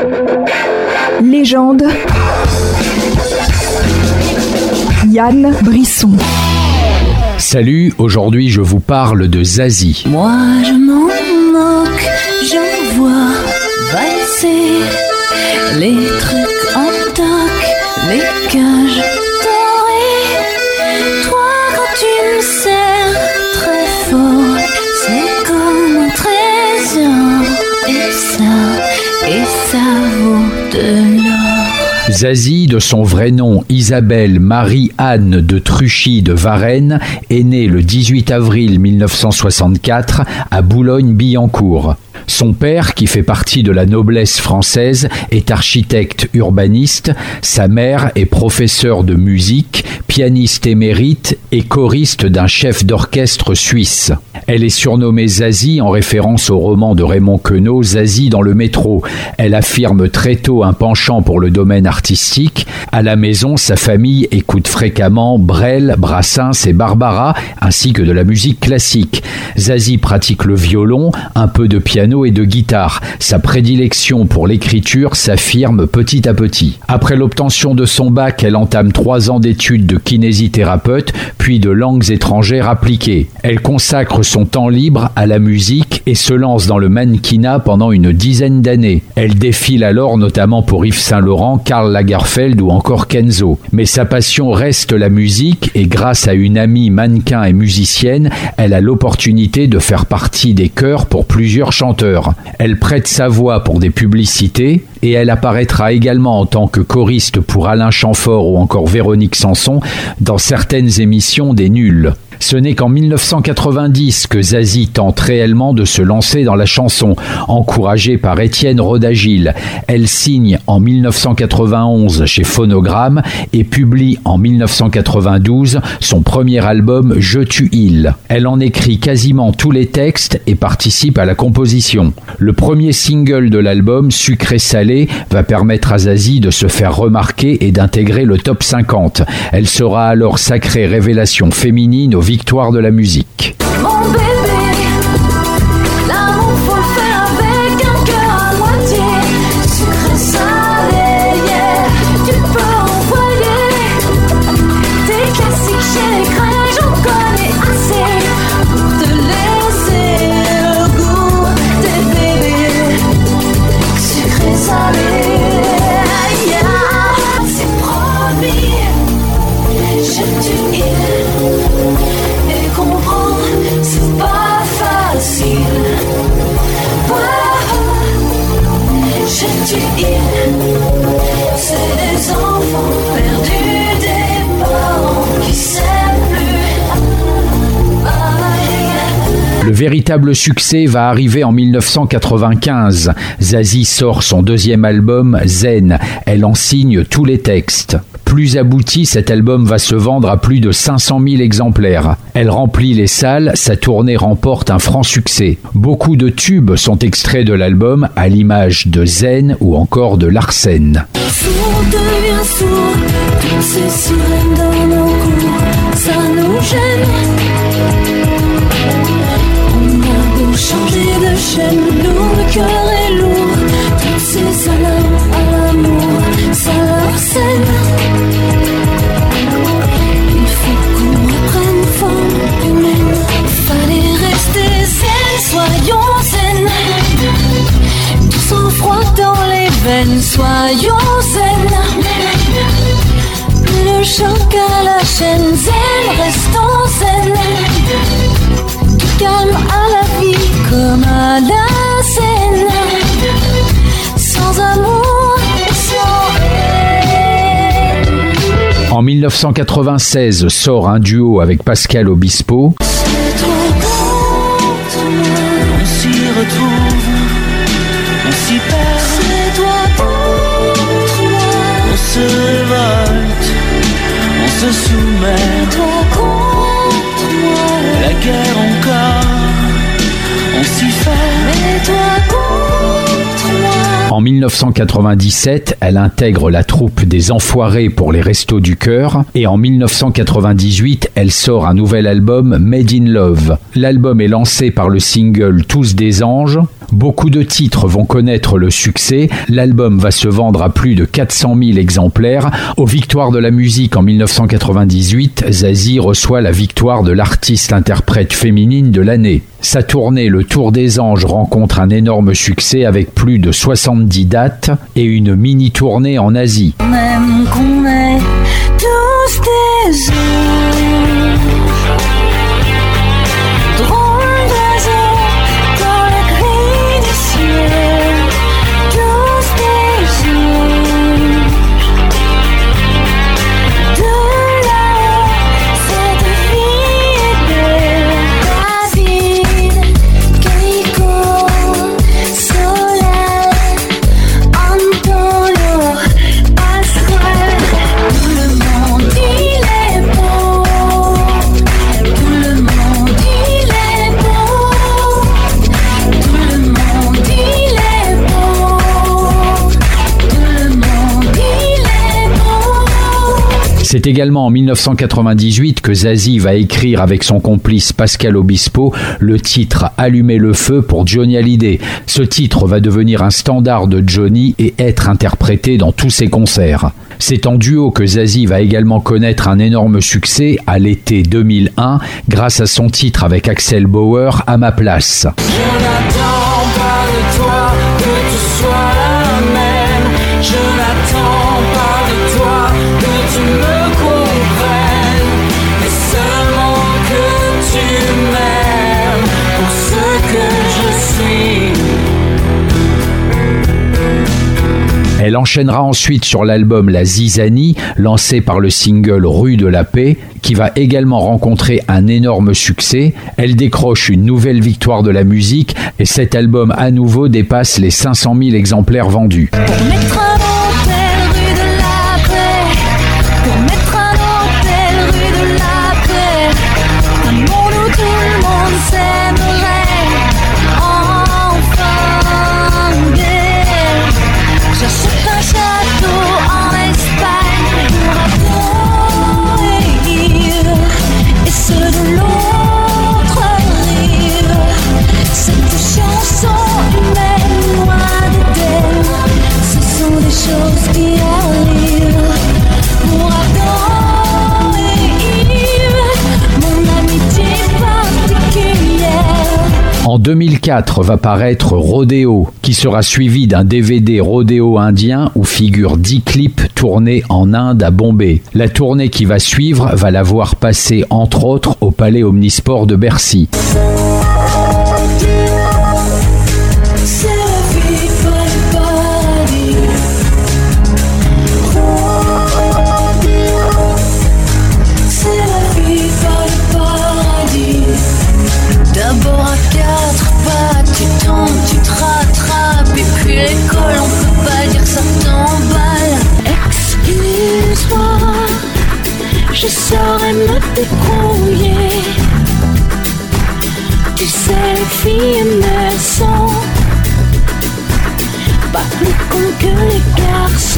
Légende. Yann Brisson. Salut, aujourd'hui je vous parle de Zazie. Moi je m'en moque, j'en vois valser les trucs en toc, les cages dorées. Toi quand tu me serres très fort, c'est comme un trésor. Et ça vaut de l'or. Zazie, de son vrai nom Isabelle Marie-Anne de Truchy de Varennes, est née le 18 avril 1964 à Boulogne-Billancourt. Son père, qui fait partie de la noblesse française, est architecte urbaniste. Sa mère est professeure de musique, pianiste émérite et choriste d'un chef d'orchestre suisse. Elle est surnommée Zazie en référence au roman de Raymond Queneau, Zazie dans le métro. Elle affirme très tôt un penchant pour le domaine artistique. À la maison, sa famille écoute fréquemment Brel, Brassens et Barbara, ainsi que de la musique classique. Zazie pratique le violon, un peu de piano et de guitare. Sa prédilection pour l'écriture s'affirme petit à petit. Après l'obtention de son bac, elle entame 3 ans d'études de kinésithérapeute, puis de langues étrangères appliquées. Elle consacre son temps libre à la musique et se lance dans le mannequinat pendant une dizaine d'années. Elle défile alors notamment pour Yves Saint Laurent, Karl Lagerfeld ou encore Kenzo. Mais sa passion reste la musique et grâce à une amie mannequin et musicienne, elle a l'opportunité de faire partie des chœurs pour plusieurs chanteurs. Elle prête sa voix pour des publicités et elle apparaîtra également en tant que choriste pour Alain Chamfort ou encore Véronique Sanson dans certaines émissions des Nuls. Ce n'est qu'en 1990 que Zazie tente réellement de se lancer dans la chanson, encouragée par Étienne Rodagil. Elle signe en 1991 chez Phonogramme et publie en 1992 son premier album Je tue il. Elle en écrit quasiment tous les textes et participe à la composition. Le premier single de l'album, Sucré Salé, va permettre à Zazie de se faire remarquer et d'intégrer le top 50. Elle sera alors sacrée révélation féminine aux victoires de la musique. Mon bébé, l'amour faut le faire avec un cœur à moitié. Sucré salé, yeah. Tu peux envoyer tes classiques chez les crèches, j'en connais assez pour te laisser le goût des bébés. Sucré salé, yeah. C'est promis, je tue il. Et comprendre, c'est pas facile. Je tue il. C'est des enfants perdus, des parents qui s'aiment plus. Le véritable succès va arriver en 1995. Zazie sort son deuxième album, Zen. Elle en signe tous les textes. Plus abouti, cet album va se vendre à plus de 500 000 exemplaires. Elle remplit les salles, sa tournée remporte un franc succès. Beaucoup de tubes sont extraits de l'album, à l'image de Zen ou encore de Larsen. Sourd devient sourd, toutes ces sirènes dans nos cours, ça nous gêne. On a beau changer de chaîne, nous le cœur est lourd, toutes ces alarmes à l'amour, ça leur scène. Il faut qu'on reprenne forme humaine, fallait rester zen, soyons zen. Tout sang froid dans les veines, soyons zen. Plus de choc à la chaîne, zen, restons zen. Tout calme à la vie comme à la scène. Sans amour et sans haine. En 1996 sort un duo avec Pascal Obispo. C'est toi contre moi, on s'y retrouve, on s'y perd. C'est toi contre moi, on se révolte, on se soumet. C'est toi contre moi, la guerre encore, on s'y fait. Mais toi contre moi. En 1997, elle intègre la troupe des Enfoirés pour les Restos du Cœur et en 1998, elle sort un nouvel album Made in Love. L'album est lancé par le single Tous des anges. Beaucoup de titres vont connaître le succès. L'album va se vendre à plus de 400 000 exemplaires. Aux Victoires de la musique en 1998, Zazie reçoit la victoire de l'artiste-interprète féminine de l'année. Sa tournée Le Tour des Anges rencontre un énorme succès avec plus de 70 dates et une mini-tournée en Asie. Même qu'on est tous des anges, drôles d'oiseaux dans le gris du ciel, tous des anges. De là-haut, cette vie est belle. David, Keiko, Solène, Antonio, Pasquale. Tout le monde il est beau, tout le monde il est beau, tout le monde il est beau, tout le monde il est beau. C'est également en 1998 que Zazie va écrire avec son complice Pascal Obispo le titre « Allumer le feu » pour Johnny Hallyday. Ce titre va devenir un standard de Johnny et être interprété dans tous ses concerts. C'est en duo que Zazie va également connaître un énorme succès à l'été 2001 grâce à son titre avec Axel Bauer « À ma place ». Je n'attends pas de toi que tu sois la même. Je n'attends pas de toi que tu me comprennes, mais seulement que tu m'aimes pour ce que je suis. Elle enchaînera ensuite sur l'album La Zizanie, lancé par le single Rue de la Paix, qui va également rencontrer un énorme succès. Elle décroche une nouvelle victoire de la musique et cet album à nouveau dépasse les 500 000 exemplaires vendus. Pour mettre un hôtel rue de la paix, pour mettre un hôtel rue de la paix, un monde où tout le monde s'aimerait, enfin guère. J'achète un château en Espagne pour accueillir, et ceux de l'autre rive. Cette chanson humaine, loin d'Éden, ce sont des choses qui arrivent pour Adam et Yves, mon amitié particulière. En 2004 va paraître Rodéo, qui sera suivi d'un DVD Rodéo indien où figurent 10 clips tournés en Inde à Bombay. La tournée qui va suivre va la voir passer entre autres au Palais Omnisport de Bercy. C'est la vie, pas le paradis. C'est la vie, pas le paradis. D'abord à quatre pattes, tu tombes, tu te rattrapes, et puis l'école, on peut pas dire ça t'emballe. Excuse-moi, je saurais me débrouiller. Tu sais, les filles ne sont pas plus cons que les garçons.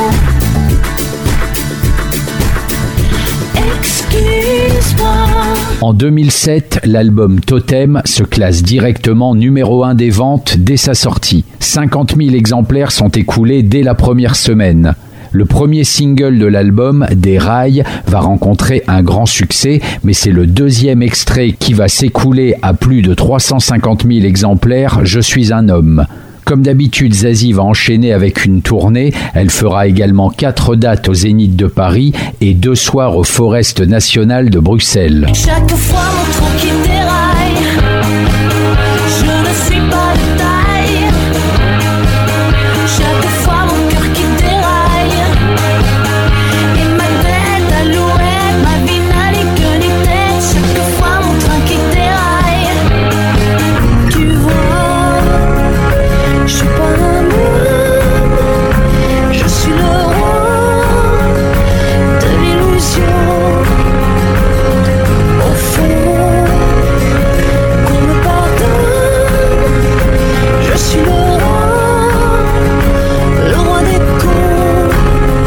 Excuse-moi. En 2007, l'album Totem se classe directement numéro 1 des ventes dès sa sortie. 50 000 exemplaires sont écoulés dès la première semaine. Le premier single de l'album, Des rails, va rencontrer un grand succès, mais c'est le deuxième extrait qui va s'écouler à plus de 350 000 exemplaires, Je suis un homme. Comme d'habitude, Zazie va enchaîner avec une tournée. Elle fera également 4 dates au Zénith de Paris et 2 soirs au Forest National de Bruxelles. Chaque fois mon train qui déraille, je ne suis pas de taille. Chaque fois mon cœur qui déraille, et ma tête alouette, ma vie n'a ni queue ni tête. Chaque fois mon train qui déraille, tu vois, je suis pas un homme, je suis le roi de l'illusion. Au fond,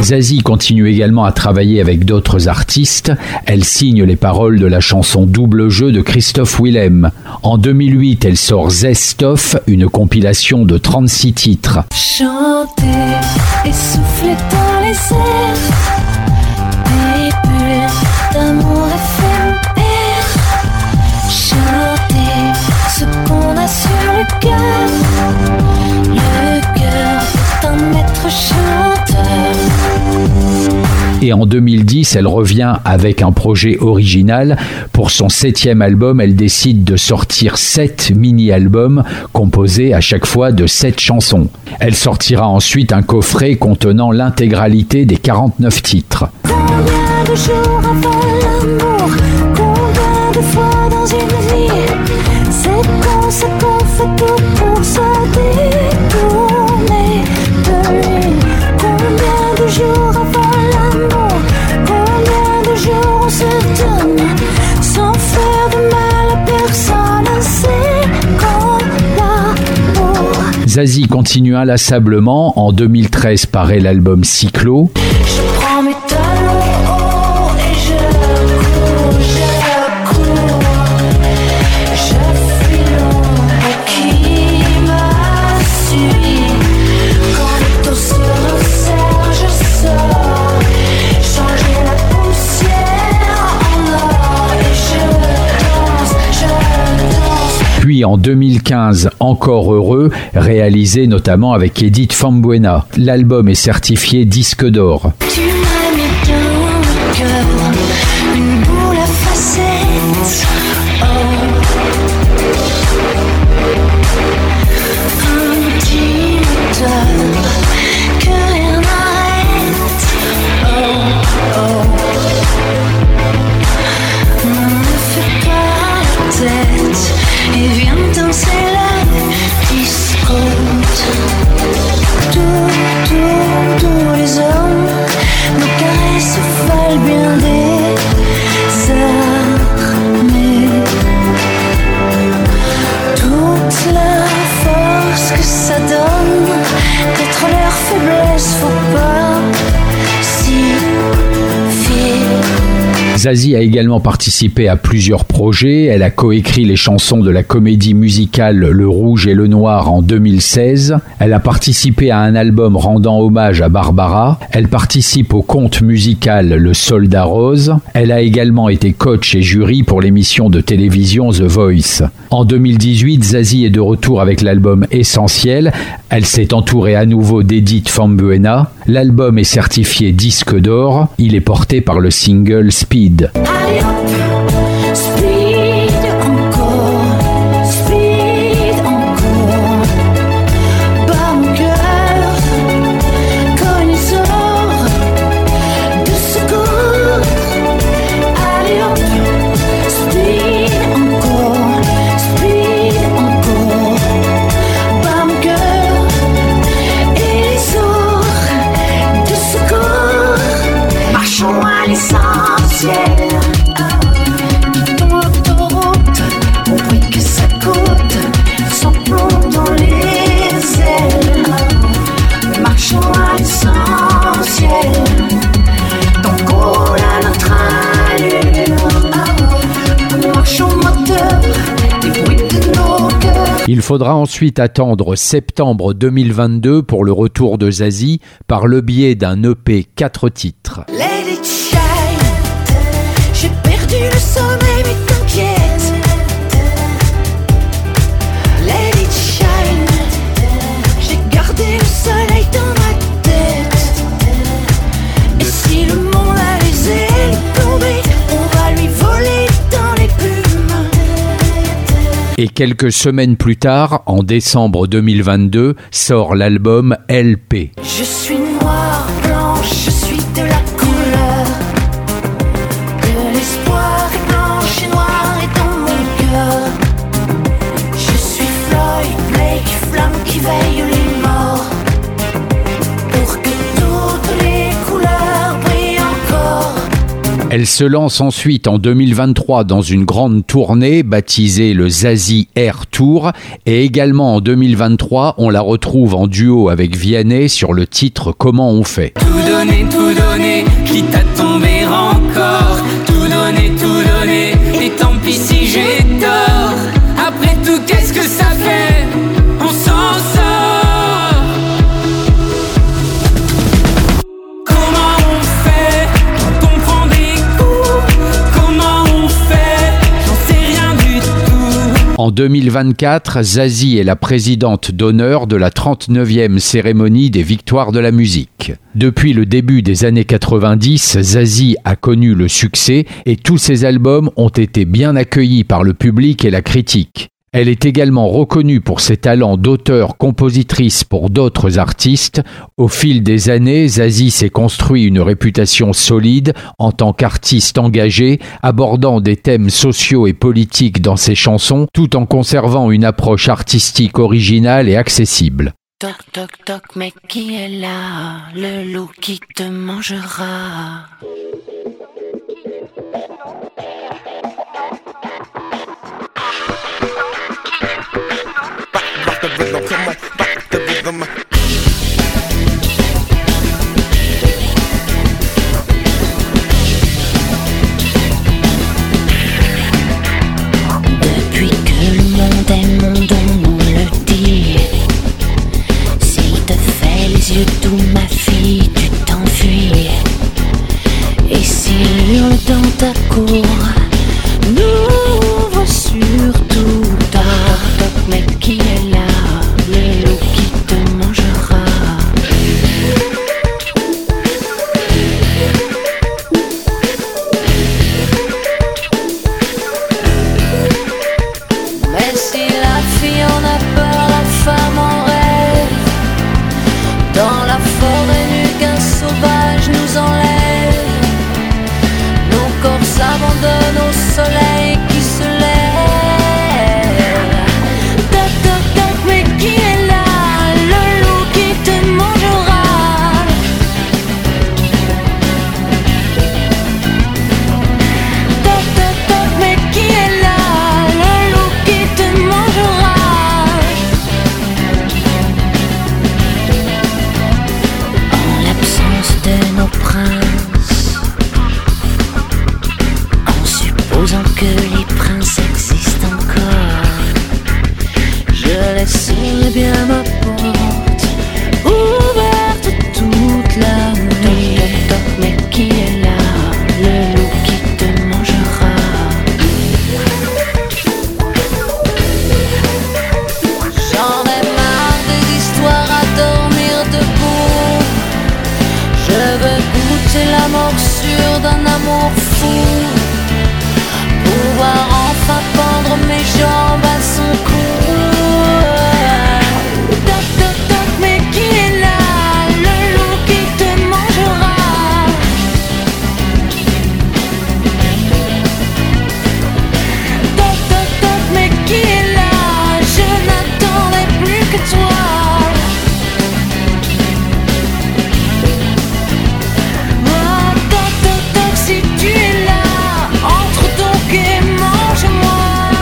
Zazie continue également à travailler avec d'autres artistes. Elle signe les paroles de la chanson Double Jeu de Christophe Willem. En 2008, elle sort Zest of, une compilation de 36 titres. Chanter et souffler dans les airs, des bulles d'amour éphémères. Chanter ce qu'on a sur le cœur d'un maître chanteur. Et en 2010, elle revient avec un projet original. Pour son 7e album, elle décide de sortir 7 mini-albums composés à chaque fois de 7 chansons. Elle sortira ensuite un coffret contenant l'intégralité des 49 titres. Combien de jours avant l'amour, combien de fois dans une vie, c'est qu'on fait tout pour se détourner de lui. Combien de jours avant l'amour, combien de jours on se donne sans faire de mal à personne, c'est qu'on l'amour. Zazie continue inlassablement. En 2013 paraît l'album Cyclo. Je prends mes talons hauts et je cours, je fuis l'ombre qui m'a suivi. Quand le dos se resserre, je sors, changer la poussière en or et je danse. Puis en 2015, Encore heureux, réalisé notamment avec Edith Fambuena. L'album est certifié disque d'or. Tu m'as mis dans le cœur une boule à facettes. Oh, un petit moteur que rien n'arrête. Oh, oh, ne fais pas la tête et viens danser la disco. Tous les hommes, nos caresses valent bien des armées. Toute la force que ça donne d'être leur faiblesse, faut pas s'y fier. Zazie a également participé à plusieurs projets. Elle a coécrit les chansons de la comédie musicale Le Rouge et le Noir en 2016. Elle a participé à un album rendant hommage à Barbara. Elle participe au conte musical Le Soldat Rose. Elle a également été coach et jury pour l'émission de télévision The Voice. En 2018, Zazie est de retour avec l'album Essentiel. Elle s'est entourée à nouveau d'Edith Fambuena. L'album est certifié disque d'or. Il est porté par le single Speed. Allez hop, speed encore, bas mon cœur, connaisseur de secours. Allez hop, speed encore, bas mon cœur et les sourds de secours. Marchons à l'essentiel. Quittons l'autoroute, au prix que ça coûte, sans plomb dans les ailes. Marchons à l'essentiel, donc roule à notre allure. Marchons moteur, des bruits de nos cœurs. Il faudra ensuite attendre septembre 2022 pour le retour de Zazie par le biais d'un EP 4 titres. Let it shine. J'ai perdu le sommeil mais t'inquiète. Let it shine. J'ai gardé le soleil dans ma tête. Et si le monde a les ailes tombées, on va lui voler dans les plumes. Et quelques semaines plus tard, en décembre 2022, sort l'album LP. Je suis noire, blanche, je suis de la couleur. De l'espoir est blanche et noire est dans mon cœur. Je suis Floyd, Blake, flamme qui veille les morts. Pour que toutes les couleurs brillent encore. Elle se lance ensuite en 2023 dans une grande tournée baptisée le Zazie Air Tour et également en 2023 on la retrouve en duo avec Vianney sur le titre Comment on fait. Tout donner, quitte à tomber encore. Tout donner, et tant pis si j'ai tort. Après tout, qu'est-ce que ça fait? On s'en sort. Comment on fait quand on prend des coups? Comment on fait? J'en sais rien du tout. En 2024, Zazie est la présidente d'honneur de la 39e cérémonie des Victoires de la musique. Depuis le début des années 90, Zazie a connu le succès et tous ses albums ont été bien accueillis par le public et la critique. Elle est également reconnue pour ses talents d'auteur-compositrice pour d'autres artistes. Au fil des années, Zazie s'est construit une réputation solide en tant qu'artiste engagée, abordant des thèmes sociaux et politiques dans ses chansons, tout en conservant une approche artistique originale et accessible. Toc toc toc, mais qui est là? Le loup qui te mangera. Depuis que le monde est monde, on nous le dit. S'il te fait les yeux doux, ma fille, tu t'enfuis. Et s'il hurle dans ta cour, n'ouvre surtout ta porte. Mais qui est là? Le loup qui te mangera. Mais si la fille en a peur, la femme en rêve. Dans la forêt nue qu'un sauvage nous enlève, nos corps s'abandonnent au soleil qui se lève. Toc toc toc, mais qui est là? Le loup qui te mangera. Toc toc toc, mais qui est là? Le loup qui te mangera. En l'absence de nos princes, en supposant que les princes existent encore, je laisserai bien ma porte ouverte toute la nuit. Toc toc, mais qui est là? Le loup qui te mangera. J'en ai marre des histoires à dormir debout. Je veux goûter la morsure d'un amour fou, pouvoir enfin pendre mes jambes à son cou. Toc toc toc, mais qui est là? Le loup qui te mangera. Toc toc toc, mais qui est là? Je n'attendais plus que toi. Oh, toc toc toc, si tu es là, entre donc et mange-moi.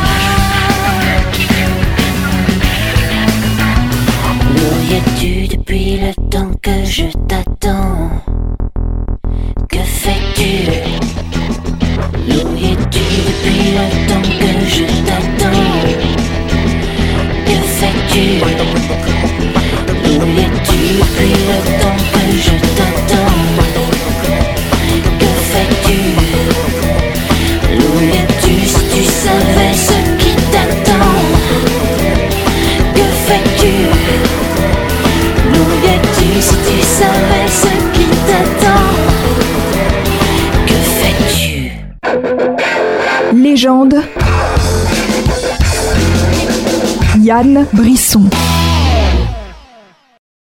Où es-tu depuis le temps que je t'attends? Que fais-tu? Où es-tu depuis le temps que je t'attends? Que fais-tu? Où es-tu depuis le temps que je t'attends? Que fais-tu? Où es-tu si tu savais ce qui t'attend? Que fais-tu? Où es-tu si tu savais ce qui t'attend? Que fais-tu? Légende. Yann Brisson.